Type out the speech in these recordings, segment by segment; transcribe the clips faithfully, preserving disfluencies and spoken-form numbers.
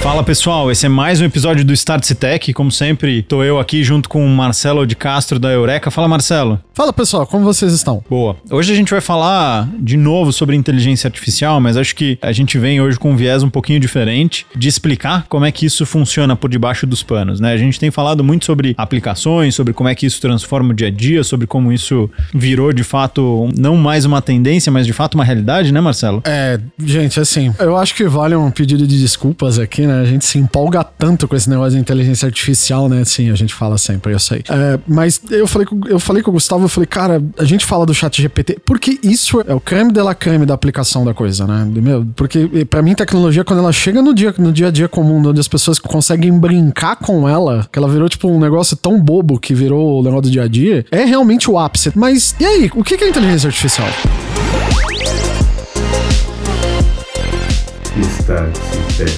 Fala pessoal, esse é mais um episódio do Startse Tech. Como sempre, tô eu aqui junto com o Marcelo de Castro da Eureka. Fala Marcelo. Fala pessoal, como vocês estão? Boa. Hoje a gente vai falar de novo sobre inteligência artificial, mas acho que a gente vem hoje com um viés um pouquinho diferente de explicar como é que isso funciona por debaixo dos panos, né? A gente tem falado muito sobre aplicações, sobre como é que isso transforma o dia a dia, sobre como isso virou de fato não mais uma tendência, mas de fato uma realidade, né Marcelo? É, gente, assim, eu acho que vale um pedido de desculpas aqui, né? A gente se empolga tanto com esse negócio de inteligência artificial, né? Sim, a gente fala sempre, eu sei. É, mas eu falei, com, eu falei com o Gustavo, eu falei, cara, a gente fala do chat G P T, porque isso é o creme de la creme da aplicação da coisa, né? Meu, porque pra mim tecnologia, quando ela chega no dia, no dia a dia comum, onde as pessoas conseguem brincar com ela, que ela virou tipo um negócio tão bobo que virou o negócio do dia a dia, é realmente o ápice. Mas e aí, o que é inteligência artificial? Startse Tech.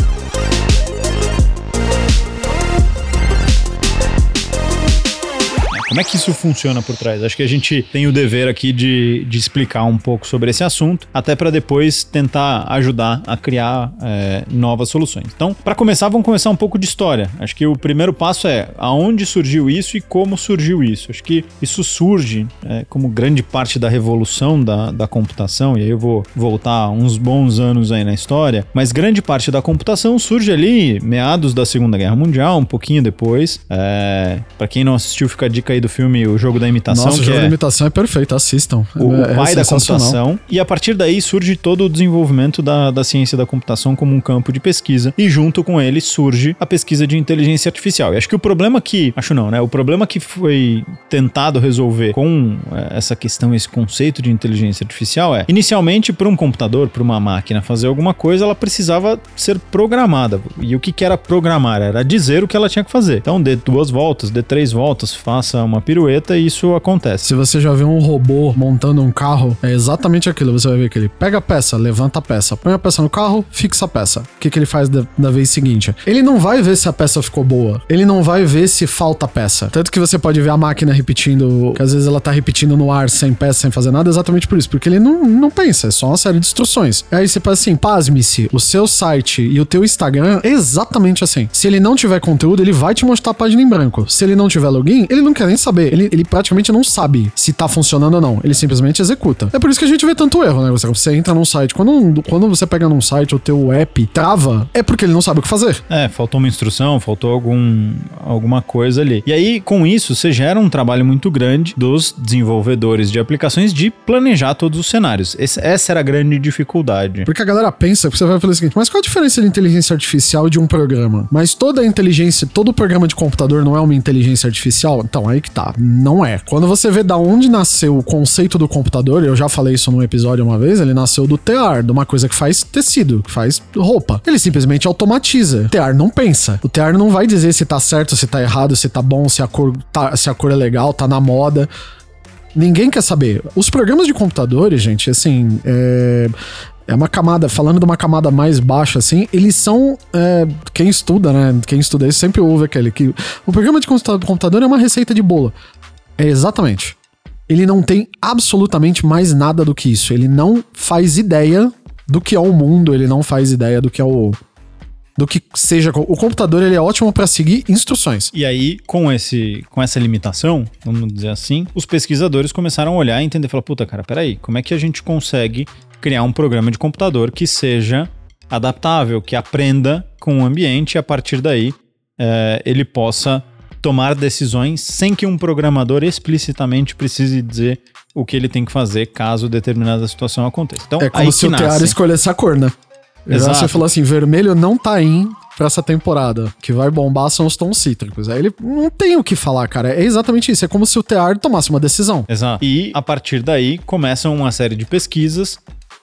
Como é que isso funciona por trás? Acho que a gente tem o dever aqui de, de explicar um pouco sobre esse assunto, até para depois tentar ajudar a criar é, novas soluções. Então, para começar, vamos começar um pouco de história. Acho que o primeiro passo é aonde surgiu isso e como surgiu isso. Acho que isso surge é, como grande parte da revolução da, da computação, e aí eu vou voltar uns bons anos aí na história, mas grande parte da computação surge ali meados da Segunda Guerra Mundial, um pouquinho depois. É, para quem não assistiu, fica a dica aí do filme O Jogo da Imitação. Nossa, que o Jogo é da Imitação é perfeito, assistam. O é, pai é da computação. E a partir daí surge todo o desenvolvimento da, da ciência da computação como um campo de pesquisa. E junto com ele surge a pesquisa de inteligência artificial. E acho que o problema que... Acho não, né? O problema que foi tentado resolver com essa questão, esse conceito de inteligência artificial é, inicialmente, para um computador, para uma máquina fazer alguma coisa, ela precisava ser programada. E o que que era programar? Era dizer o que ela tinha que fazer. Então, dê duas voltas, dê três voltas, faça uma pirueta e isso acontece. Se você já viu um robô montando um carro, é exatamente aquilo. Você vai ver que ele pega a peça, levanta a peça, põe a peça no carro, fixa a peça. O que, que ele faz da, da vez seguinte? Ele não vai ver se a peça ficou boa. Ele não vai ver se falta peça. Tanto que você pode ver a máquina repetindo, que às vezes ela tá repetindo no ar sem peça, sem fazer nada, exatamente por isso. Porque ele não, não pensa, é só uma série de instruções. Aí você pensa assim, pasme-se, o seu site e o teu Instagram é exatamente assim. Se ele não tiver conteúdo, ele vai te mostrar a página em branco. Se ele não tiver login, ele não quer nem saber. Ele, ele praticamente não sabe se tá funcionando ou não. Ele simplesmente executa. É por isso que a gente vê tanto erro, né? Você, você entra num site, quando, quando você pega num site, o teu app trava, é porque ele não sabe o que fazer. É, faltou uma instrução, faltou algum, alguma coisa ali. E aí, com isso, você gera um trabalho muito grande dos desenvolvedores de aplicações de planejar todos os cenários. Esse, essa era a grande dificuldade. Porque a galera pensa, você vai falar o seguinte, mas qual a diferença de inteligência artificial de um programa? Mas toda a inteligência, todo programa de computador não é uma inteligência artificial? Então, aí que tá. Não é. Quando você vê da onde nasceu o conceito do computador, eu já falei isso num episódio uma vez, ele nasceu do T E A R, de uma coisa que faz tecido, que faz roupa. Ele simplesmente automatiza. O T E A R não pensa. O T E A R não vai dizer se tá certo, se tá errado, se tá bom, se a cor, tá, se a cor é legal, tá na moda. Ninguém quer saber. Os programas de computadores, gente, assim, é... É uma camada, falando de uma camada mais baixa, assim, eles são, é, quem estuda, né, quem estuda isso sempre ouve aquele que o programa de computador é uma receita de bolo. É exatamente. Ele não tem absolutamente mais nada do que isso. Ele não faz ideia do que é o mundo, ele não faz ideia do que é o... do que seja... O computador, ele é ótimo para seguir instruções. E aí, com, esse, com essa limitação, vamos dizer assim, os pesquisadores começaram a olhar e entender, falar, puta, cara, peraí, como é que a gente consegue criar um programa de computador que seja adaptável, que aprenda com o ambiente e a partir daí é, ele possa tomar decisões sem que um programador explicitamente precise dizer o que ele tem que fazer caso determinada situação aconteça. Então, é como aí se o T E A R escolhesse a cor, né? Exato. Você falou assim, vermelho não tá in pra essa temporada, que vai bombar são os tons cítricos. Aí ele não tem o que falar, cara. É exatamente isso, é como se o T E A R tomasse uma decisão. Exato. E a partir daí começam uma série de pesquisas.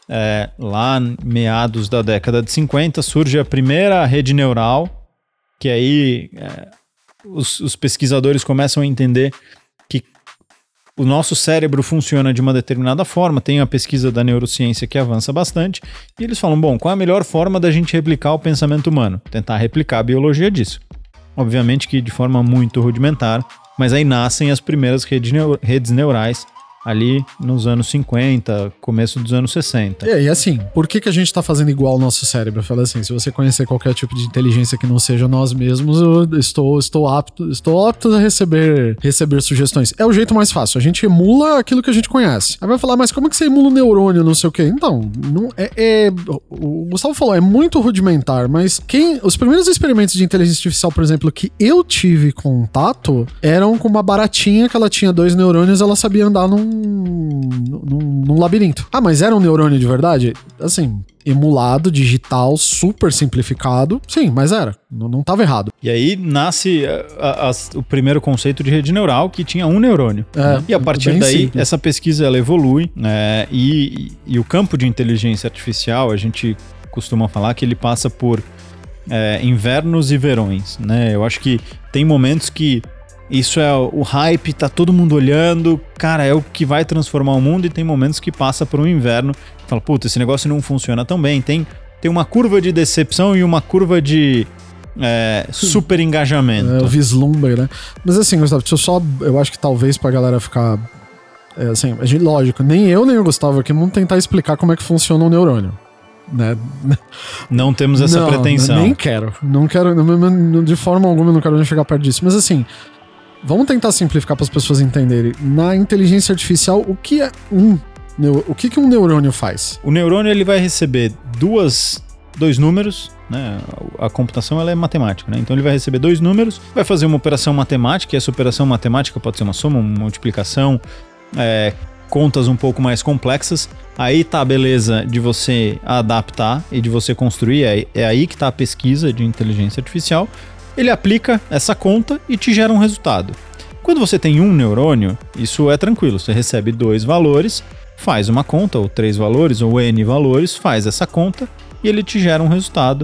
É, lá meados da década de cinquenta surge a primeira rede neural, que aí é, os, os pesquisadores começam a entender que o nosso cérebro funciona de uma determinada forma, tem a pesquisa da neurociência que avança bastante, e eles falam, bom, qual é a melhor forma da gente replicar o pensamento humano? Tentar replicar a biologia disso. Obviamente que de forma muito rudimentar, mas aí nascem as primeiras redes, neur- redes neurais ali nos anos cinquenta, começo dos anos sessenta. E aí, assim, por que, que a gente tá fazendo igual ao nosso cérebro? Eu falo assim, se você conhecer qualquer tipo de inteligência que não seja nós mesmos, eu estou, estou apto, estou apto a receber, receber sugestões. É o jeito mais fácil, a gente emula aquilo que a gente conhece. Aí vai falar, mas como é que você emula o neurônio, não sei o quê? Então, não, é, é, o Gustavo falou, é muito rudimentar, mas quem, os primeiros experimentos de inteligência artificial, por exemplo, que eu tive contato, eram com uma baratinha que ela tinha dois neurônios, ela sabia andar num Num, num labirinto. Ah, mas era um neurônio de verdade? Assim, emulado, digital, super simplificado. Sim, mas era. Não, não tava errado. E aí nasce a, a, o primeiro conceito de rede neural, que tinha um neurônio. É, né? E a partir daí, simples. Essa pesquisa ela evolui, né? E, e, e o campo de inteligência artificial, a gente costuma falar que ele passa por é, invernos e verões, né? Eu acho que tem momentos que isso é o hype, tá todo mundo olhando, cara, é o que vai transformar o mundo, e tem momentos que passa por um inverno, fala, puta, esse negócio não funciona tão bem, tem, tem uma curva de decepção e uma curva de é, super engajamento. É o vislumbre, né? Mas assim, Gustavo, deixa eu só, eu acho que talvez pra galera ficar, é, assim, a gente, lógico, nem eu nem o Gustavo aqui vamos tentar explicar como é que funciona um neurônio. Né? Não temos essa não, pretensão. Nem quero, não quero, de forma alguma eu não quero nem chegar perto disso, mas assim, vamos tentar simplificar para as pessoas entenderem. Na inteligência artificial, o que é um o que, que um neurônio faz? O neurônio ele vai receber duas, dois números, né? A computação ela é matemática, né? Então ele vai receber dois números, vai fazer uma operação matemática, e essa operação matemática pode ser uma soma, uma multiplicação, é, contas um pouco mais complexas. Aí tá a beleza de você adaptar e de você construir, é, é aí que tá a pesquisa de inteligência artificial. Ele aplica essa conta e te gera um resultado. Quando você tem um neurônio, isso é tranquilo. Você recebe dois valores, faz uma conta, ou três valores, ou N valores, faz essa conta e ele te gera um resultado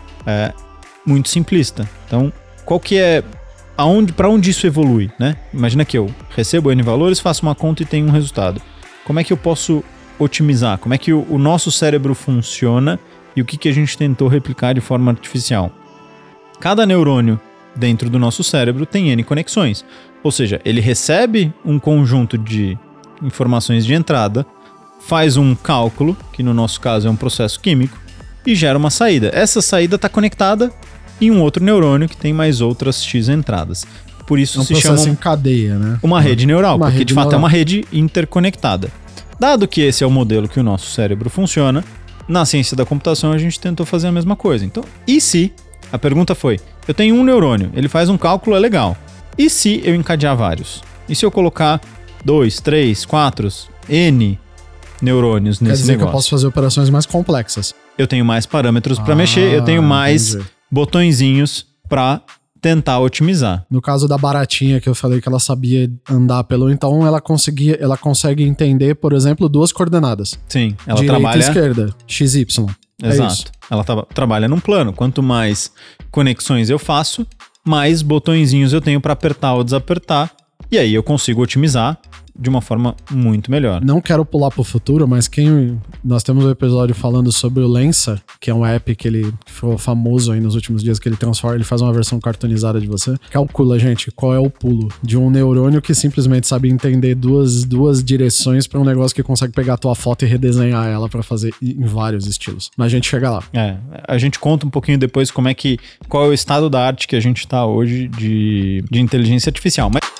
é, muito simplista. Então, qual que é... Aonde, para onde isso evolui, né? Imagina que eu recebo N valores, faço uma conta e tenho um resultado. Como é que eu posso otimizar? Como é que o, o nosso cérebro funciona e o que, que a gente tentou replicar de forma artificial? Cada neurônio dentro do nosso cérebro tem N conexões. Ou seja, ele recebe um conjunto de informações de entrada, faz um cálculo, que no nosso caso é um processo químico, e gera uma saída. Essa saída está conectada em um outro neurônio que tem mais outras X entradas. Por isso é um se processo chama em cadeia, né? uma rede neural, uma porque rede de fato neural. é uma rede interconectada. Dado que esse é o modelo que o nosso cérebro funciona, na ciência da computação a gente tentou fazer a mesma coisa. Então, e se... A pergunta foi, eu tenho um neurônio, ele faz um cálculo, é legal. E se eu encadear vários? E se eu colocar dois, três, quatro, N neurônios nesse Quer dizer negócio? que eu posso fazer operações mais complexas. Eu tenho mais parâmetros para Ah, mexer, eu tenho mais entendi. botõezinhos para tentar otimizar. No caso da baratinha que eu falei que ela sabia andar pelo, então ela conseguia, ela consegue entender, por exemplo, duas coordenadas. Sim, ela direita trabalha... e esquerda, X Y. Exato. É isso. Ela tá, trabalha num plano. Quanto mais conexões eu faço, mais botõezinhos eu tenho para apertar ou desapertar. E aí eu consigo otimizar de uma forma muito melhor. Não quero pular pro futuro, mas quem nós temos um episódio falando sobre o Lensa, que é um app que ele ficou famoso aí nos últimos dias, que ele transforma, ele faz uma versão cartoonizada de você. Calcula, gente, qual é o pulo de um neurônio que simplesmente sabe entender duas, duas direções para um negócio que consegue pegar a tua foto e redesenhar ela para fazer em vários estilos. Mas a gente chega lá. É, a gente conta um pouquinho depois como é que, qual é o estado da arte que a gente tá hoje de, de inteligência artificial. Mas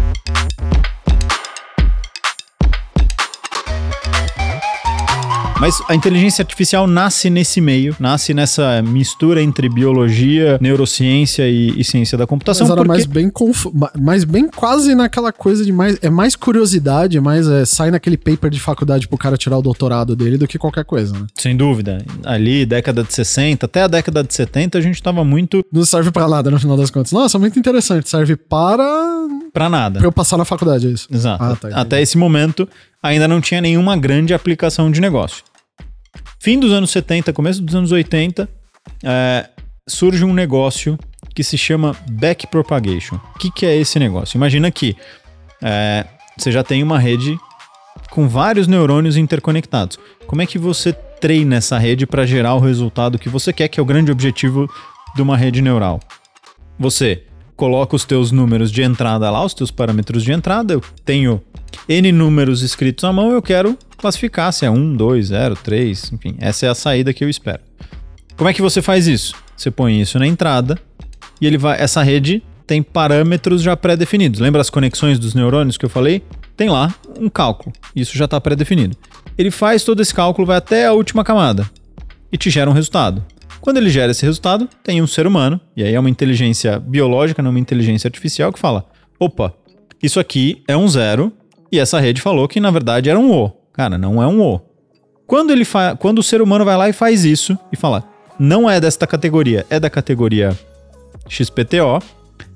Mas a inteligência artificial nasce nesse meio, nasce nessa mistura entre biologia, neurociência e, e ciência da computação. Mas era porque... mais bem confu... mais bem quase naquela coisa de mais... É mais curiosidade, mais é, sai naquele paper de faculdade pro cara tirar o doutorado dele do que qualquer coisa, né? Sem dúvida. Ali, década de sessenta, até a década de setenta, a gente tava muito... Não serve pra nada, no final das contas. Nossa, muito interessante. Serve para... Pra nada. Pra eu passar na faculdade, é isso? Exato. Ah, tá, até esse momento, ainda não tinha nenhuma grande aplicação de negócio. Fim dos anos setenta, começo dos anos oitenta, é, surge um negócio que se chama backpropagation. O que, que é esse negócio? Imagina que é, você já tem uma rede com vários neurônios interconectados. Como é que você treina essa rede para gerar o resultado que você quer, que é o grande objetivo de uma rede neural? Você coloca os teus números de entrada lá, os teus parâmetros de entrada, eu tenho N números escritos à mão, eu quero classificar se é um, dois, zero, três, enfim, essa é a saída que eu espero. Como é que você faz isso? Você põe isso na entrada e ele vai, essa rede tem parâmetros já pré-definidos. Lembra as conexões dos neurônios que eu falei? Tem lá um cálculo, isso já está pré-definido. Ele faz todo esse cálculo, vai até a última camada e te gera um resultado. Quando ele gera esse resultado, tem um ser humano, e aí é uma inteligência biológica, não uma inteligência artificial, que fala, opa, isso aqui é um zero, e essa rede falou que na verdade era um O. Cara, não é um O. Quando, ele fa... Quando o ser humano vai lá e faz isso, e fala, não é desta categoria, é da categoria X P T O,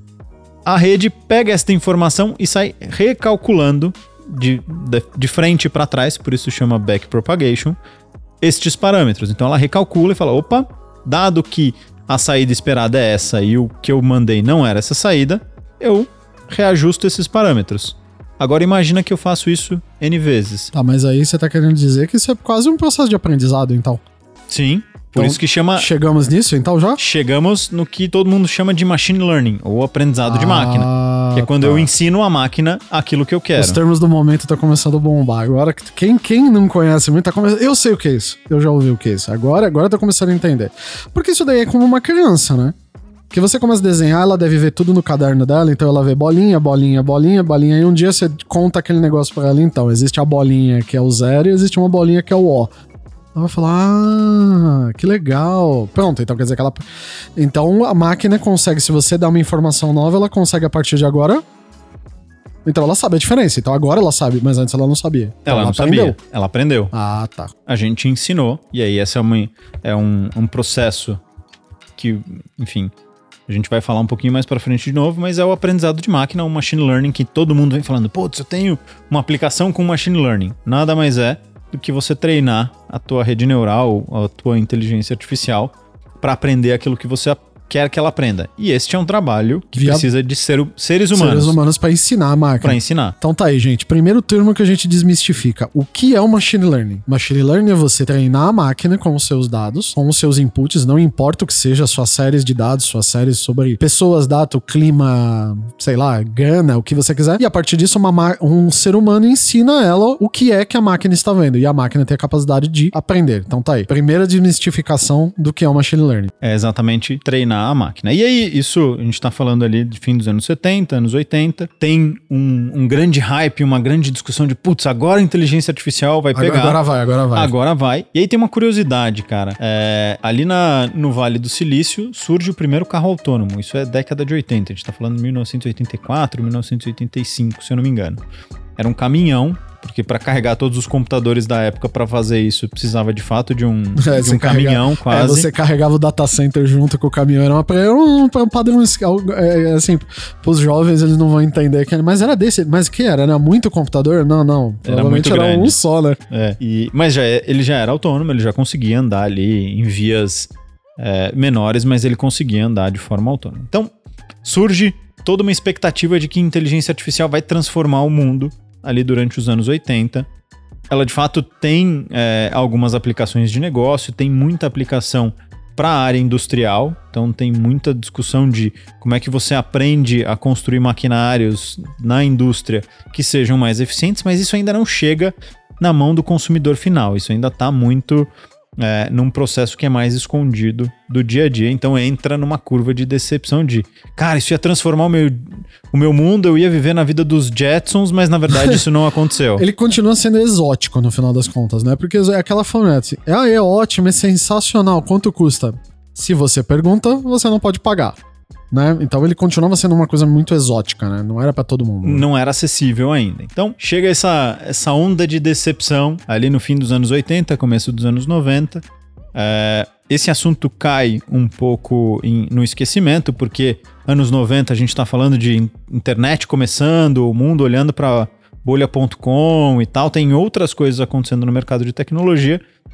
a rede pega esta informação e sai recalculando de, de, de frente para trás, por isso chama backpropagation, estes parâmetros. Então ela recalcula e fala, opa, dado que a saída esperada é essa e o que eu mandei não era essa saída, eu reajusto esses parâmetros. Agora imagina que eu faço isso N vezes. Tá, mas aí você tá querendo dizer que isso é quase um processo de aprendizado, então. Sim, por então, isso que chama... Chegamos nisso, então, já? Chegamos no que todo mundo chama de machine learning, ou aprendizado ah, de máquina. Que é quando tá. eu ensino a máquina aquilo que eu quero. Os termos do momento estão começando a bombar. Agora, quem, quem não conhece muito, tá começando... Eu sei o que é isso. Eu já ouvi o que é isso. Agora, agora tá começando a entender. Porque isso daí é como uma criança, né? Que você começa a desenhar, ela deve ver tudo no caderno dela, então ela vê bolinha, bolinha, bolinha, bolinha, e um dia você conta aquele negócio pra ela, então, existe a bolinha que é o zero e existe uma bolinha que é o O. Ela vai falar, ah, que legal. Pronto, então quer dizer que ela... Então a máquina consegue, se você dá uma informação nova, ela consegue a partir de agora... Então ela sabe a diferença. Então agora ela sabe, mas antes ela não sabia. Então, ela, ela não aprendeu. sabia. Ela aprendeu. Ah, tá. A gente ensinou, e aí esse é, uma, é um, um processo que, enfim... A gente vai falar um pouquinho mais pra frente de novo, mas é o aprendizado de máquina, o machine learning, que todo mundo vem falando, putz, eu tenho uma aplicação com machine learning. Nada mais é do que você treinar a tua rede neural, a tua inteligência artificial para aprender aquilo que você quer que ela aprenda. E este é um trabalho que Via... precisa de ser, seres humanos. Seres humanos para ensinar a máquina. Para ensinar. Então tá aí, gente. Primeiro termo que a gente desmistifica. O que é o machine learning? Machine learning é você treinar a máquina com os seus dados, com os seus inputs, não importa o que seja, suas séries de dados, suas séries sobre pessoas, dado, clima, sei lá, grana, o que você quiser. E a partir disso, uma, um ser humano ensina ela o que é que a máquina está vendo. E a máquina tem a capacidade de aprender. Então tá aí. Primeira desmistificação do que é o machine learning. É exatamente treinar a máquina. E aí, isso, a gente tá falando ali de fim dos anos setenta, anos oitenta, tem um, um grande hype, uma grande discussão de, putz, agora a inteligência artificial vai pegar. Agora vai, agora vai. Agora vai. E aí tem uma curiosidade, cara. É, ali na, no Vale do Silício surge o primeiro carro autônomo. Isso é década de oitenta, a gente tá falando de mil novecentos e oitenta e quatro, mil novecentos e oitenta e cinco, se eu não me engano. Era um caminhão, porque para carregar todos os computadores da época para fazer isso precisava de fato de um, é, de um caminhão quase. É, você carregava o data center junto com o caminhão, era, uma, era um, um padrão, é, assim, pros jovens eles não vão entender, que, mas era desse, mas que era? Era muito computador? Não, não, era muito era grande. Um só, né? É, e, mas já, ele já era autônomo, ele já conseguia andar ali em vias é, menores, mas ele conseguia andar de forma autônoma. Então, surge toda uma expectativa de que a inteligência artificial vai transformar o mundo ali durante os anos oitenta. Ela, de fato, tem é, algumas aplicações de negócio, tem muita aplicação para a área industrial, então tem muita discussão de como é que você aprende a construir maquinários na indústria que sejam mais eficientes, mas isso ainda não chega na mão do consumidor final, isso ainda está muito... É, num processo que é mais escondido do dia a dia, então entra numa curva de decepção de, cara, isso ia transformar o meu, o meu mundo, eu ia viver na vida dos Jetsons, mas na verdade isso não aconteceu. Ele continua sendo exótico no final das contas, né? Porque é aquela fórmula, ah, é ótimo, é sensacional, quanto custa? Se você pergunta, você não pode pagar. Né? Então ele continuava sendo uma coisa muito exótica, né? Não era pra todo mundo. Né? Não era acessível ainda. Então chega essa, essa onda de decepção ali no fim dos anos oitenta, começo dos anos noventa. É, esse assunto cai um pouco em, no esquecimento, porque anos noventa a gente tá falando de internet começando, o mundo olhando pra bolha ponto com e tal, tem outras coisas acontecendo no mercado de tecnologia,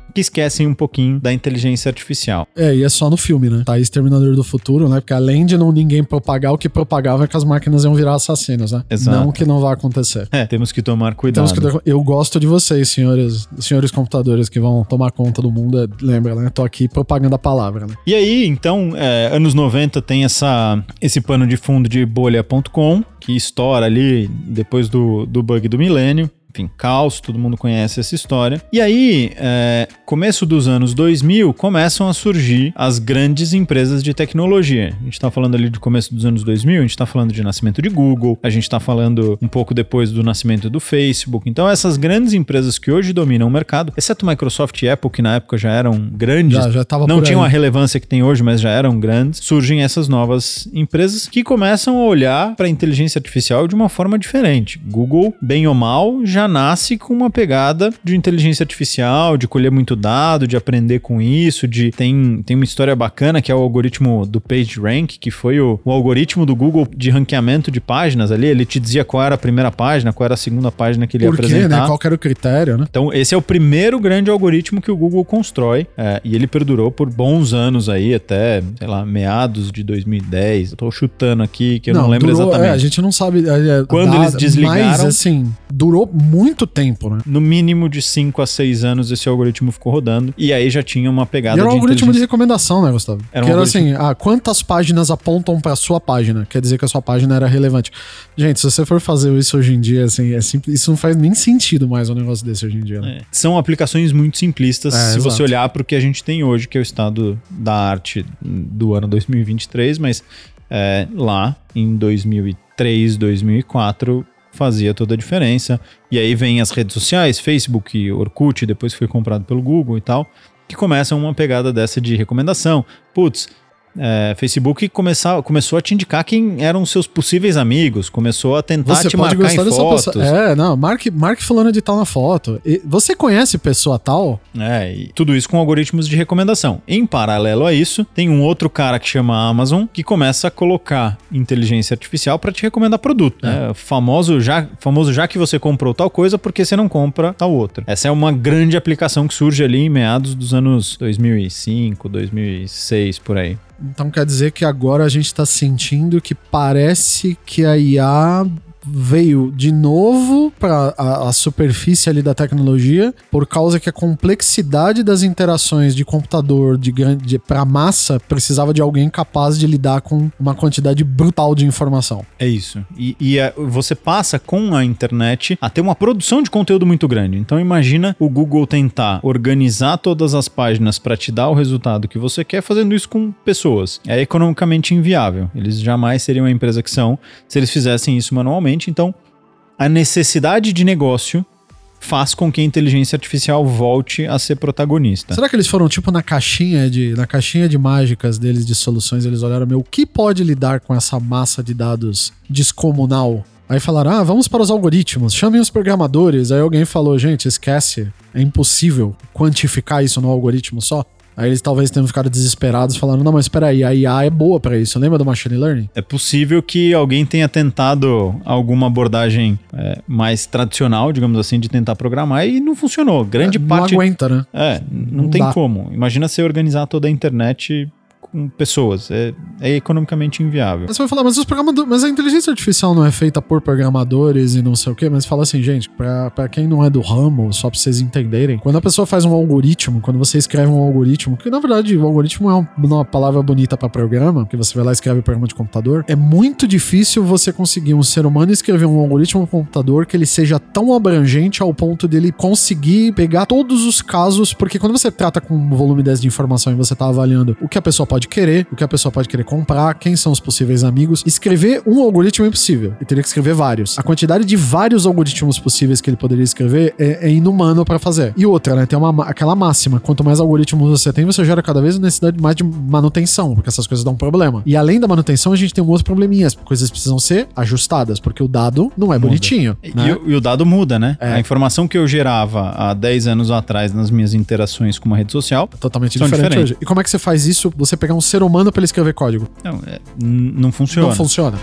que esquecem um pouquinho da inteligência artificial. É, e é só no filme, né? Tá aí Exterminador do Futuro, né? Porque além de não ninguém propagar, o que propagava é que as máquinas iam virar assassinos, né? Exato. Não que não vai acontecer. É, temos que tomar cuidado. Temos que... Eu gosto de vocês, senhores, senhores computadores que vão tomar conta do mundo. Lembra, né? Tô aqui propagando a palavra, né? E aí, então, é, anos noventa tem essa, esse pano de fundo de bolha ponto com, que estoura ali depois do, do bug do milênio. Enfim, caos, todo mundo conhece essa história. E aí, é, começo dos anos dois mil, começam a surgir as grandes empresas de tecnologia. A gente tá falando ali do começo dos anos dois mil, a gente tá falando de nascimento de Google, a gente tá falando um pouco depois do nascimento do Facebook. Então, essas grandes empresas que hoje dominam o mercado, exceto Microsoft e Apple, que na época já eram grandes, já, já tava não tinham a relevância que tem hoje, mas já eram grandes, surgem essas novas empresas que começam a olhar para a inteligência artificial de uma forma diferente. Google, bem ou mal, já nasce com uma pegada de inteligência artificial, de colher muito dado, de aprender com isso, de tem, tem uma história bacana que é o algoritmo do PageRank, que foi o, o algoritmo do Google de ranqueamento de páginas ali, ele te dizia qual era a primeira página, qual era a segunda página que ele ia Por quê, apresentar. né? Qual que era o critério, né? Então esse é o primeiro grande algoritmo que o Google constrói, é, e ele perdurou por bons anos aí, até, sei lá, meados de dois mil e dez. Eu tô chutando aqui, que eu não, não lembro durou, exatamente. É, a gente não sabe... É, Quando dá, eles desligaram... Mas, assim, durou muito tempo, né? No mínimo de cinco a seis anos esse algoritmo ficou rodando, e aí já tinha uma pegada e era um de algoritmo de recomendação, né, Gustavo? Era um que era algoritmo... assim, ah, quantas páginas apontam pra sua página? Quer dizer que a sua página era relevante. Gente, se você for fazer isso hoje em dia, assim, é simples, isso não faz nem sentido mais um negócio desse hoje em dia, né? É. São aplicações muito simplistas, é, se exato. você olhar para o que a gente tem hoje, que é o estado da arte do ano dois mil e vinte e três, mas é, lá em dois mil e três, dois mil e quatro... fazia toda a diferença. E aí vem as redes sociais, Facebook, Orkut, depois foi comprado pelo Google e tal, que começam uma pegada dessa de recomendação. Putz, é, Facebook começar, começou a te indicar quem eram seus possíveis amigos, começou a tentar você te pode marcar gostar em dessa fotos. Pessoa. É, não, marque, marque fulano de tal na foto. E você conhece pessoa tal? É, e tudo isso com algoritmos de recomendação. Em paralelo a isso, tem um outro cara que chama Amazon, que começa a colocar inteligência artificial para te recomendar produto. É. Né? Famoso, já, famoso já que você comprou tal coisa, porque você não compra tal outra. Essa é uma grande aplicação que surge ali em meados dos anos dois mil e cinco, dois mil e seis, por aí. Então quer dizer que agora a gente tá sentindo que parece que a I A veio de novo para a, a superfície ali da tecnologia, por causa que a complexidade das interações de computador de grande para massa precisava de alguém capaz de lidar com uma quantidade brutal de informação. É isso. E, e a, você passa com a internet a ter uma produção de conteúdo muito grande. Então imagina o Google tentar organizar todas as páginas para te dar o resultado que você quer, fazendo isso com pessoas. É economicamente inviável. Eles jamais seriam a empresa que são se eles fizessem isso manualmente. Então, a necessidade de negócio faz com que a inteligência artificial volte a ser protagonista. Será que eles foram tipo na caixinha de, na caixinha de mágicas deles de soluções, eles olharam, meu, o que pode lidar com essa massa de dados descomunal? Aí falaram, ah, vamos para os algoritmos, chamem os programadores. Aí alguém falou, gente, esquece, é impossível quantificar isso no algoritmo só. Aí eles talvez tenham ficado desesperados, falando, não, mas espera aí, a I A é boa pra isso. Lembra do Machine Learning? É possível que alguém tenha tentado alguma abordagem é, mais tradicional, digamos assim, de tentar programar e não funcionou. Grande é, parte... Não aguenta, né? É, não, não tem dá. como. Imagina você organizar toda a internet com pessoas. É, é economicamente inviável. Mas você vai falar, mas os programadores, mas a inteligência artificial não é feita por programadores e não sei o quê, mas fala assim, gente, pra, pra quem não é do ramo, só pra vocês entenderem, quando a pessoa faz um algoritmo, quando você escreve um algoritmo, que na verdade o algoritmo é uma, uma palavra bonita pra programa, que você vai lá e escreve o programa de computador, é muito difícil você conseguir um ser humano escrever um algoritmo no computador que ele seja tão abrangente ao ponto dele conseguir pegar todos os casos, porque quando você trata com um volume desse de informação e você tá avaliando o que a pessoa pode querer, o que a pessoa pode querer comprar, quem são os possíveis amigos. Escrever um algoritmo é impossível. Ele teria que escrever vários. A quantidade de vários algoritmos possíveis que ele poderia escrever é, é inumano pra fazer. E outra, né? Tem uma, aquela máxima. Quanto mais algoritmos você tem, você gera cada vez necessidade mais de manutenção, porque essas coisas dão problema. E além da manutenção, a gente tem um outro probleminha. As coisas precisam ser ajustadas, porque o dado não é muda. Bonitinho. E, né? e, e o dado muda, né? É. A informação que eu gerava há dez anos atrás nas minhas interações com uma rede social... É totalmente diferente, diferente hoje. E como é que você faz isso? Você pegar um ser humano pra ele escrever código? Não, é, não funciona. Não funciona.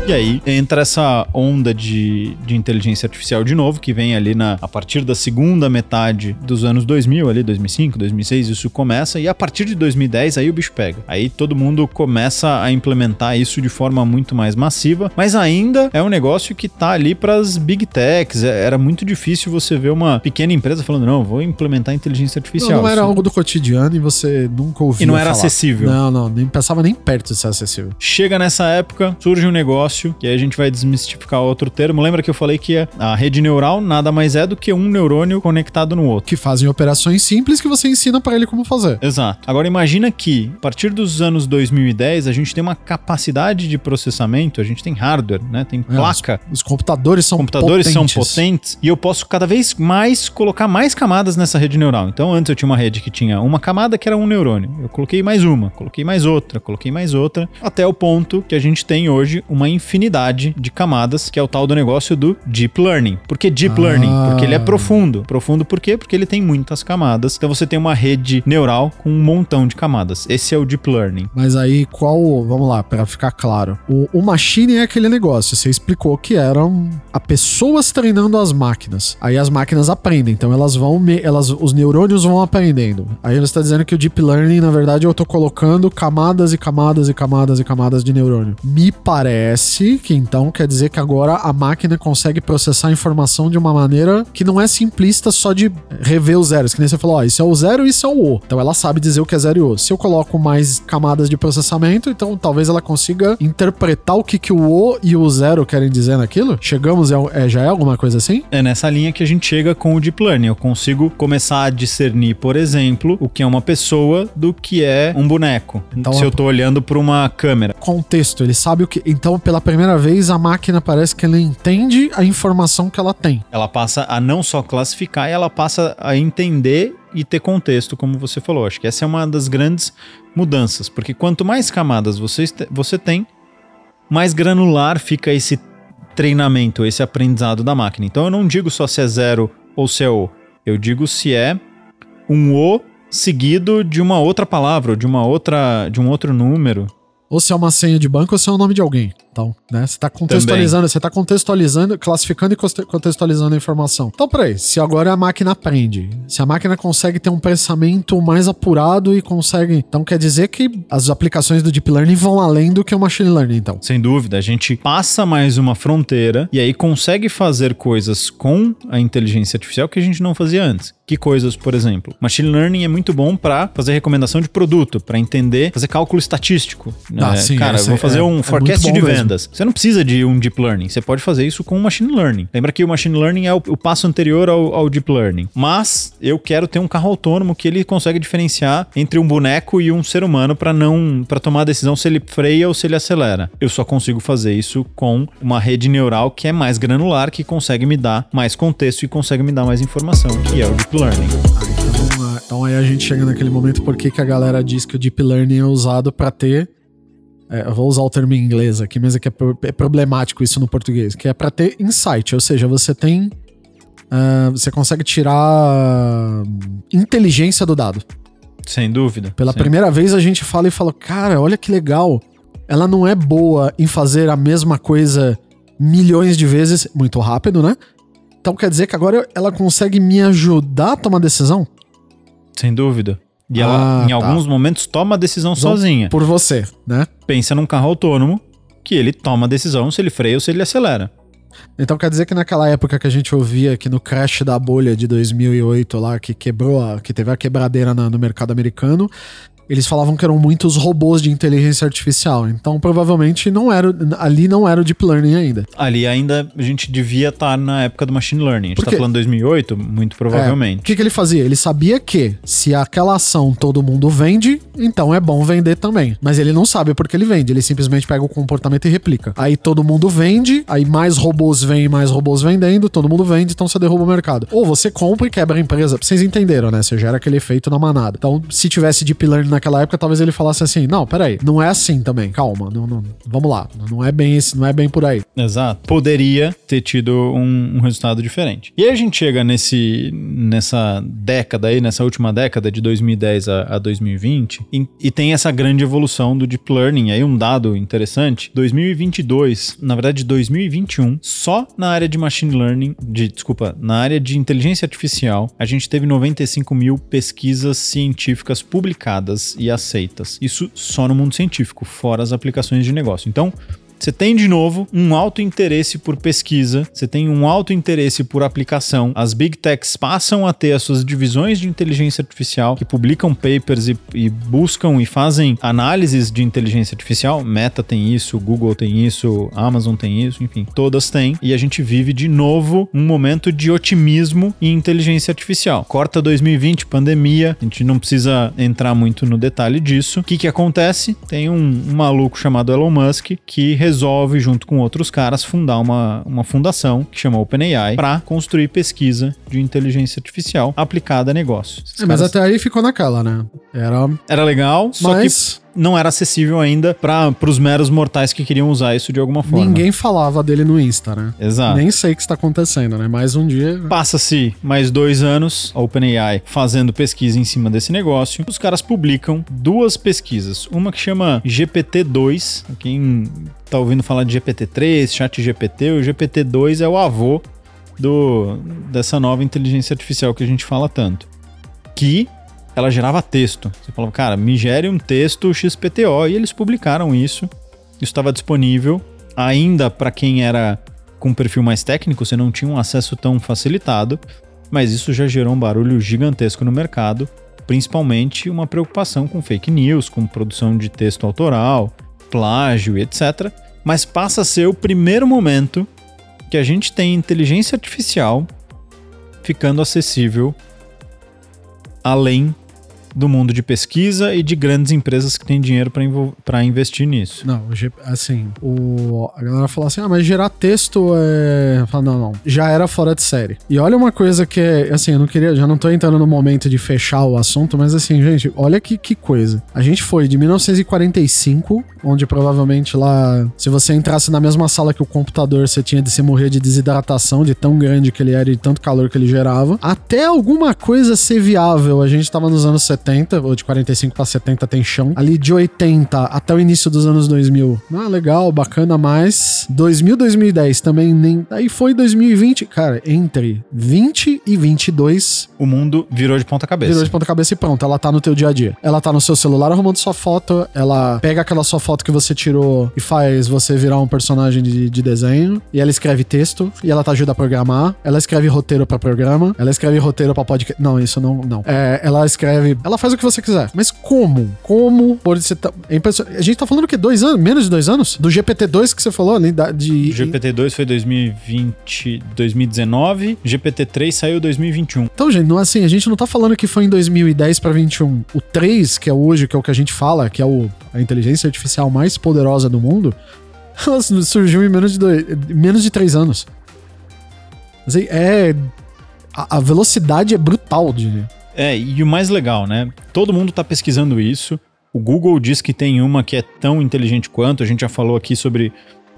E aí entra essa onda de, de inteligência artificial de novo, que vem ali na, a partir da segunda metade dos anos dois mil, ali dois mil e cinco, dois mil e seis, isso começa, e a partir de dois mil e dez aí o bicho pega. Aí todo mundo começa a implementar isso de forma muito mais massiva, mas ainda é um negócio que tá ali pras big techs. Era muito difícil você ver uma pequena empresa falando, não, vou implementar inteligência artificial. Não, não era isso... algo do cotidiano e você nunca ouvia E não era falar. acessível. Não, não, nem pensava nem perto de ser acessível. Chega nessa época, surge um negócio, que aí a gente vai desmistificar outro termo. Lembra que eu falei que a rede neural nada mais é do que um neurônio conectado no outro. Que fazem operações simples que você ensina pra ele como fazer. Exato. Agora imagina que, a partir dos anos dois mil e dez, a gente tem uma capacidade de processamento, a gente tem hardware, né? Tem placa. É, os, os computadores são computadores potentes. são potentes e eu posso cada vez mais colocar mais camadas nessa rede neural. Então antes eu tinha uma rede que tinha uma camada que era um neurônio. Eu coloquei mais uma, coloquei mais outra, coloquei mais outra, até o ponto que a gente tem hoje uma infinidade de camadas, que é o tal do negócio do Deep Learning. Por que Deep Ah. Learning? Porque ele é profundo. Profundo por quê? Porque ele tem muitas camadas. Então você tem uma rede neural com um montão de camadas. Esse é o Deep Learning. Mas aí qual, vamos lá, pra ficar claro. O, o machine é aquele negócio, você explicou que eram a pessoas treinando as máquinas. Aí as máquinas aprendem, então elas vão, me, elas, os neurônios vão aprendendo. Aí você está dizendo que o Deep Learning, na verdade, eu tô colocando camadas e camadas e camadas e camadas de neurônio. Me parece que então quer dizer que agora a máquina consegue processar a informação de uma maneira que não é simplista só de rever os zeros, que nem você falou, ó, isso é o zero e isso é o O. Então ela sabe dizer o que é zero e O. Se eu coloco mais camadas de processamento, então talvez ela consiga interpretar o que, que o O e o zero querem dizer naquilo? Chegamos, é, é, já é alguma coisa assim? É nessa linha que a gente chega com o Deep Learning. Eu consigo começar a discernir, por exemplo, o que é uma pessoa do que é um boneco. Então, se eu tô olhando por uma câmera. Contexto, ele sabe o que... Então, pela primeira vez, a máquina parece que ela entende a informação que ela tem. Ela passa a não só classificar, ela passa a entender e ter contexto, como você falou. Acho que essa é uma das grandes mudanças, porque quanto mais camadas você, você tem, mais granular fica esse treinamento, esse aprendizado da máquina. Então eu não digo só se é zero ou se é O, eu digo se é um O seguido de uma outra palavra, ou de uma outra, de um outro número. Ou se é uma senha de banco ou se é o nome de alguém. Então, né? Você tá contextualizando, Também. você tá contextualizando, classificando e contextualizando a informação. Então, peraí, se agora a máquina aprende, se a máquina consegue ter um pensamento mais apurado e consegue... Então, quer dizer que as aplicações do Deep Learning vão além do que o Machine Learning, então. Sem dúvida, a gente passa mais uma fronteira e aí consegue fazer coisas com a inteligência artificial que a gente não fazia antes. Que coisas, por exemplo? Machine Learning é muito bom para fazer recomendação de produto, para entender, fazer cálculo estatístico. Ah, é, sim, cara, eu vou fazer é, um é forecast de mesmo. vendas. Você não precisa de um Deep Learning, você pode fazer isso com o Machine Learning. Lembra que o Machine Learning é o, o passo anterior ao, ao Deep Learning. Mas eu quero ter um carro autônomo que ele consegue diferenciar entre um boneco e um ser humano para não, para tomar a decisão se ele freia ou se ele acelera. Eu só consigo fazer isso com uma rede neural que é mais granular, que consegue me dar mais contexto e consegue me dar mais informação, que é o Deep Learning. Então, então aí a gente chega naquele momento por que que a galera diz que o Deep Learning é usado para ter... É, eu vou usar o termo em inglês aqui, mas é que é, pro, é problemático isso no português, que é para ter insight, ou seja, você tem... Uh, você consegue tirar inteligência do dado. Sem dúvida. Pela sim. primeira vez a gente fala e fala, cara, olha que legal. Ela não é boa em fazer a mesma coisa milhões de vezes, muito rápido, né? Então quer dizer que agora ela consegue me ajudar a tomar decisão? Sem dúvida. E ah, ela, em tá. alguns momentos, toma a decisão Não sozinha. Por você, né? Pensa num carro autônomo, que ele toma a decisão se ele freia ou se ele acelera. Então quer dizer que naquela época que a gente ouvia que no crash da bolha de dois mil e oito lá, que quebrou, a, que teve a quebradeira na, no mercado americano, eles falavam que eram muitos robôs de inteligência artificial. Então provavelmente não era, ali não era o Deep Learning ainda. Ali ainda a gente devia estar na época do Machine Learning. A gente Por tá quê? falando dois mil e oito, muito provavelmente. É, o que, que ele fazia? Ele sabia que se aquela ação todo mundo vende, então é bom vender também. Mas ele não sabe porque ele vende, ele simplesmente pega o comportamento e replica. Aí todo mundo vende, aí mais robôs vêm, mais robôs vendendo, todo mundo vende, então você derruba o mercado. Ou você compra e quebra a empresa. Vocês entenderam, né? Você gera aquele efeito na manada. Então, se tivesse Deep Learning naquela época, talvez ele falasse assim, não, peraí, não é assim também, calma, não, não, vamos lá, não é bem esse, não é bem por aí. Exato. Poderia ter tido um, um resultado diferente. E aí a gente chega nesse, nessa década aí, nessa última década de dois mil e dez a, a dois mil e vinte, e, e tem essa grande evolução do Deep Learning. Aí um dado interessante, dois mil e vinte e dois, na verdade dois mil e vinte e um, só na área de Machine Learning, de, desculpa, na área de inteligência artificial, a gente teve noventa e cinco mil pesquisas científicas publicadas e aceitas. Isso só no mundo científico, fora as aplicações de negócio. Então, você tem, de novo, um alto interesse por pesquisa, você tem um alto interesse por aplicação. As Big Techs passam a ter as suas divisões de inteligência artificial, que publicam papers e, e buscam e fazem análises de inteligência artificial. Meta tem isso, Google tem isso, Amazon tem isso, enfim, todas têm. E a gente vive, de novo, um momento de otimismo em inteligência artificial. Corta dois mil e vinte, pandemia, a gente não precisa entrar muito no detalhe disso. O que que acontece? Tem um, um maluco chamado Elon Musk que resolve, junto com outros caras, fundar uma, uma fundação que chama OpenAI para construir pesquisa de inteligência artificial aplicada a negócios. É, mas até aí ficou naquela, né? Era, era legal, só mas... que não era acessível ainda para os meros mortais que queriam usar isso de alguma forma. Ninguém falava dele no Insta, né? Exato. Nem sei o que está acontecendo, né? Mais um dia... Passa-se mais dois anos, a OpenAI fazendo pesquisa em cima desse negócio. Os caras publicam duas pesquisas. Uma que chama G P T dois. Quem tá ouvindo falar de G P T três, ChatGPT, o G P T dois é o avô do, dessa nova inteligência artificial que a gente fala tanto. Que... ela gerava texto. Você falava, cara, me gere um texto X P T O. E eles publicaram isso. Isso estava disponível. Ainda para quem era com um perfil mais técnico, você não tinha um acesso tão facilitado. Mas isso já gerou um barulho gigantesco no mercado. Principalmente uma preocupação com fake news, com produção de texto autoral, plágio e etcétera. Mas passa a ser o primeiro momento que a gente tem inteligência artificial ficando acessível além do mundo de pesquisa e de grandes empresas que têm dinheiro para investir nisso. Não, assim, o, a galera fala assim, ah, mas gerar texto é... Fala, não, não, já era fora de série. E olha uma coisa que é, assim, eu não queria, já não tô entrando no momento de fechar o assunto, mas assim, gente, olha que, que coisa. A gente foi de mil novecentos e quarenta e cinco, onde provavelmente lá, se você entrasse na mesma sala que o computador, você tinha de se morrer de desidratação, de tão grande que ele era e de tanto calor que ele gerava, até alguma coisa ser viável. A gente tava nos anos setenta, ou de quarenta e cinco para setenta tem chão. Ali de oitenta até o início dos anos dois mil. Ah, legal, bacana, mas dois mil, dois mil e dez também nem... Aí foi dois mil e vinte. Cara, entre vinte e vinte e dois... o mundo virou de ponta cabeça. Virou de ponta cabeça e pronto. Ela tá no teu dia a dia. Ela tá no seu celular arrumando sua foto. Ela pega aquela sua foto que você tirou e faz você virar um personagem de, de desenho. E ela escreve texto. E ela te ajuda a programar. Ela escreve roteiro pra programa. Ela escreve roteiro pra podcast. Não, isso não... não. É, ela escreve... Ela faz o que você quiser. Mas como? Como pode ser tão... É impression... A gente tá falando o quê? Dois anos? Menos de dois anos? Do G P T dois que você falou ali? Da, de... O G P T dois foi dois mil e vinte, dois mil e dezenove. G P T três saiu dois mil e vinte e um. Então, gente, não, assim, a gente não tá falando que foi em dois mil e dez pra vinte e um. O três, que é hoje, que é o que a gente fala, que é o, a inteligência artificial mais poderosa do mundo, ela surgiu em menos de, dois, menos de três anos. Assim, é... A, a velocidade é brutal de... É, e o mais legal, né? Todo mundo tá pesquisando isso. O Google diz que tem uma que é tão inteligente quanto. A gente já falou aqui sobre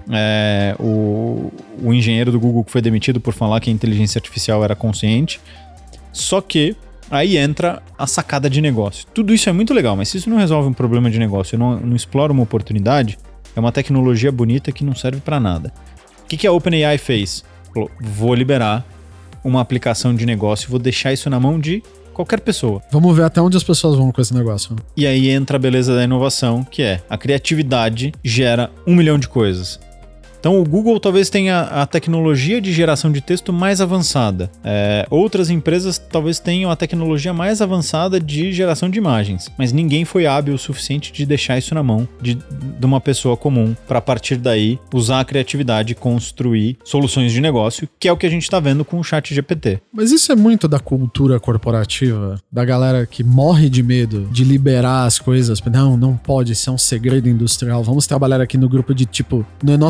é, o, o engenheiro do Google que foi demitido por falar que a inteligência artificial era consciente. Só que aí entra a sacada de negócio. Tudo isso é muito legal, mas se isso não resolve um problema de negócio, não, não explora uma oportunidade, é uma tecnologia bonita que não serve para nada. O que, que a OpenAI fez? Falou, vou liberar uma aplicação de negócio, vou deixar isso na mão de qualquer pessoa. Vamos ver até onde as pessoas vão com esse negócio. E aí entra a beleza da inovação, que é a criatividade gera um milhão de coisas. Então o Google talvez tenha a tecnologia de geração de texto mais avançada. É, outras empresas talvez tenham a tecnologia mais avançada de geração de imagens. Mas ninguém foi hábil o suficiente de deixar isso na mão de, de uma pessoa comum para a partir daí usar a criatividade e construir soluções de negócio, que é o que a gente está vendo com o ChatGPT. Mas isso é muito da cultura corporativa, da galera que morre de medo de liberar as coisas. Não, não pode ser um segredo industrial. Vamos trabalhar aqui no grupo de tipo, no nosso enorme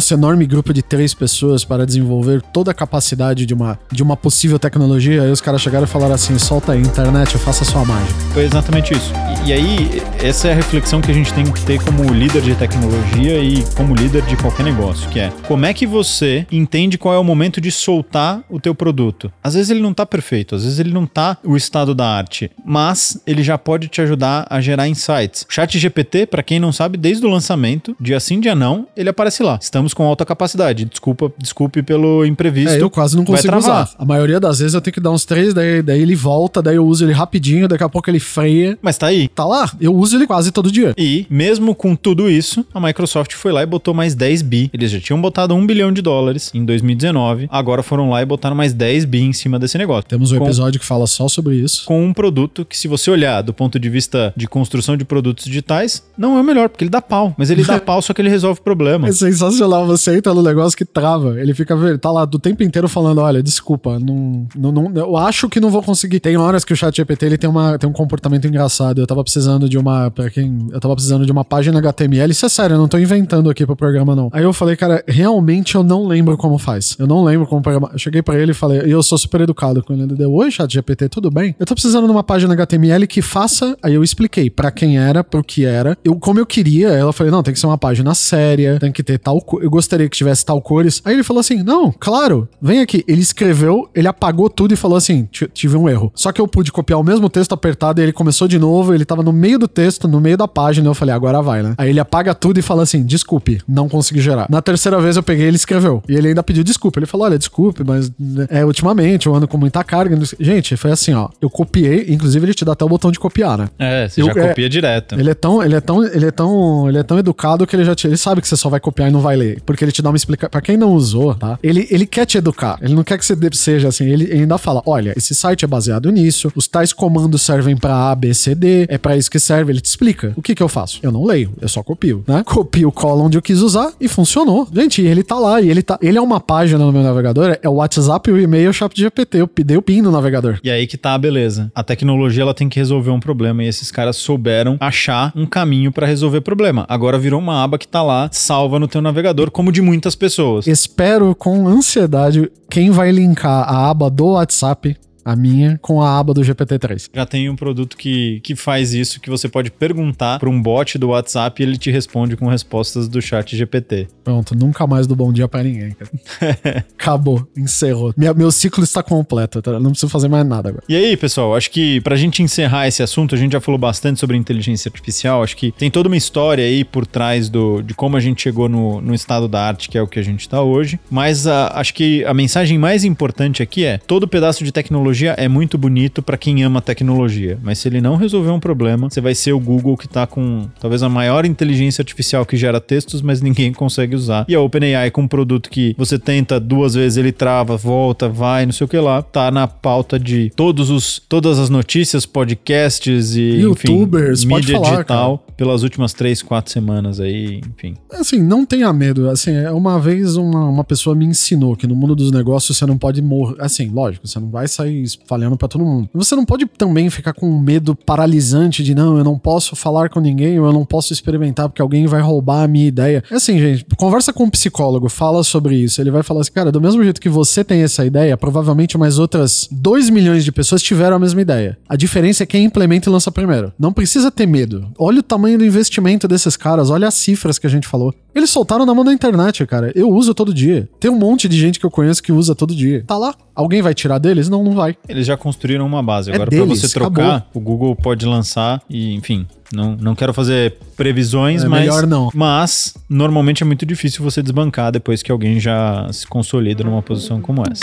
grupo de três pessoas para desenvolver toda a capacidade de uma, de uma possível tecnologia, aí os caras chegaram e falaram assim, solta aí, internet, eu faço a sua mágica. Foi exatamente isso. E, e aí, essa é a reflexão que a gente tem que ter como líder de tecnologia e como líder de qualquer negócio, que é, como é que você entende qual é o momento de soltar o teu produto? Às vezes ele não tá perfeito, às vezes ele não tá o estado da arte, mas ele já pode te ajudar a gerar insights. O ChatGPT, para quem não sabe, desde o lançamento, dia sim, dia não, ele aparece lá. Estamos com alta capacidade. Desculpa, desculpe pelo imprevisto. É, eu quase não consigo usar. A maioria das vezes eu tenho que dar uns três, daí, daí ele volta, daí eu uso ele rapidinho, daqui a pouco ele freia. Mas tá aí. Tá lá. Eu uso ele quase todo dia. E, mesmo com tudo isso, a Microsoft foi lá e botou mais dez bi. Eles já tinham botado um bilhão de dólares em dois mil e dezenove. Agora foram lá e botaram mais dez bi em cima desse negócio. Temos um com, episódio que fala só sobre isso. Com um produto que, se você olhar do ponto de vista de construção de produtos digitais, não é o melhor, porque ele dá pau. Mas ele dá pau, só que ele resolve o problema. É sensacional. Você entra no negócio que trava. Ele fica, tá lá do tempo inteiro falando, olha, desculpa, não, não, não, eu acho que não vou conseguir. Tem horas que o ChatGPT ele tem, uma, tem um comportamento engraçado. Eu tava precisando de uma, pra quem, eu tava precisando de uma página H T M L. Isso é sério, eu não tô inventando aqui pro programa, não. Aí eu falei, cara, realmente eu não lembro como faz. Eu não lembro como programar. Eu cheguei pra ele e falei, e eu sou super educado com ele. Ele deu, oi, ChatGPT, tudo bem? Eu tô precisando de uma página H T M L que faça. Aí eu expliquei pra quem era, pro que era. Eu, como eu queria, ela falou, não, tem que ser uma página séria, tem que ter tal cor. Eu gostaria que tivesse tal cores. Aí ele falou assim, não, claro, vem aqui. Ele escreveu, ele apagou tudo e falou assim, tive um erro. Só que eu pude copiar o mesmo texto apertado e ele começou de novo, ele tava no meio do texto, no meio da página, eu falei, agora vai, né? Aí ele apaga tudo e fala assim, desculpe, não consegui gerar. Na terceira vez eu peguei, ele escreveu. E ele ainda pediu desculpa. Ele falou, olha, desculpe, mas é, ultimamente eu ando com muita carga. Gente, foi assim, ó, eu copiei, inclusive ele te dá até o botão de copiar, né? É, você eu, já é, copia direto. Ele é tão, ele é tão, ele é tão, ele é tão educado que ele já te, ele sabe que você só vai copiar e não vai ler, porque ele te dá uma explicação. Pra quem não usou, tá? Ele, ele quer te educar. Ele não quer que você seja assim. Ele ainda fala, olha, esse site é baseado nisso, os tais comandos servem pra A, B, C, D, é pra isso que serve. Ele te explica. O que que eu faço? Eu não leio, eu só copio, né? Copio o colo onde eu quis usar e funcionou. Gente, ele tá lá e ele tá, ele é uma página no meu navegador, é o WhatsApp, o e-mail, o ChatGPT. Eu dei o pin no navegador. E aí que tá a beleza. A tecnologia, ela tem que resolver um problema e esses caras souberam achar um caminho pra resolver problema. Agora virou uma aba que tá lá, salva no teu navegador, como de muitas pessoas. Espero com ansiedade quem vai linkar a aba do WhatsApp, a minha, com a aba do G P T três. Já tem um produto que, que faz isso, que você pode perguntar para um bot do WhatsApp e ele te responde com respostas do chat G P T. Pronto, nunca mais do bom dia pra ninguém, cara. Acabou, encerrou. Minha, meu ciclo está completo, tá? Não preciso fazer mais nada agora. E aí, pessoal, acho que pra gente encerrar esse assunto, a gente já falou bastante sobre inteligência artificial, acho que tem toda uma história aí por trás do, de como a gente chegou no, no estado da arte, que é o que a gente tá hoje, mas uh, acho que a mensagem mais importante aqui é, todo pedaço de tecnologia é muito bonito para quem ama tecnologia, mas se ele não resolver um problema, você vai ser o Google que tá com talvez a maior inteligência artificial que gera textos, mas ninguém consegue usar. E a OpenAI, com um produto que você tenta duas vezes, ele trava, volta, vai, não sei o que lá, tá na pauta de todos os, todas as notícias, podcasts e YouTubers, enfim, mídia pode falar, digital cara. Pelas últimas três, quatro semanas aí, enfim. Assim, não tenha medo. Assim, uma vez uma, uma pessoa me ensinou que no mundo dos negócios você não pode morrer. Assim, lógico, você não vai sair falhando pra todo mundo. Você não pode também ficar com um medo paralisante de não, eu não posso falar com ninguém, ou eu não posso experimentar porque alguém vai roubar a minha ideia. É assim, gente, conversa com um psicólogo, fala sobre isso. Ele vai falar assim, cara, do mesmo jeito que você tem essa ideia, provavelmente mais outras dois milhões de pessoas tiveram a mesma ideia. A diferença é quem implementa e lança primeiro. Não precisa ter medo. Olha o tamanho do investimento desses caras, olha as cifras que a gente falou. Eles soltaram na mão da internet, cara. Eu uso todo dia. Tem um monte de gente que eu conheço que usa todo dia. Tá lá. Alguém vai tirar deles? Não, não vai. Eles já construíram uma base. É Agora, deles, pra você trocar, acabou. O Google pode lançar e, enfim, não, não quero fazer previsões, É mas, melhor não. mas normalmente é muito difícil você desbancar depois que alguém já se consolida numa posição como essa.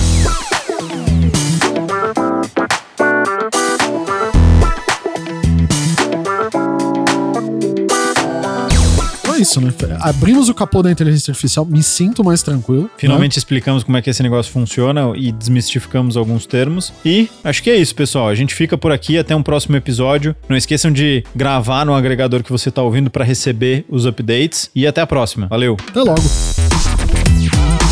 É isso, né? Abrimos o capô da inteligência artificial, me sinto mais tranquilo. Finalmente né? explicamos como é que esse negócio funciona e desmistificamos alguns termos. E acho que é isso, pessoal. A gente fica por aqui até um próximo episódio. Não esqueçam de gravar no agregador que você está ouvindo para receber os updates. E até a próxima. Valeu! Até logo!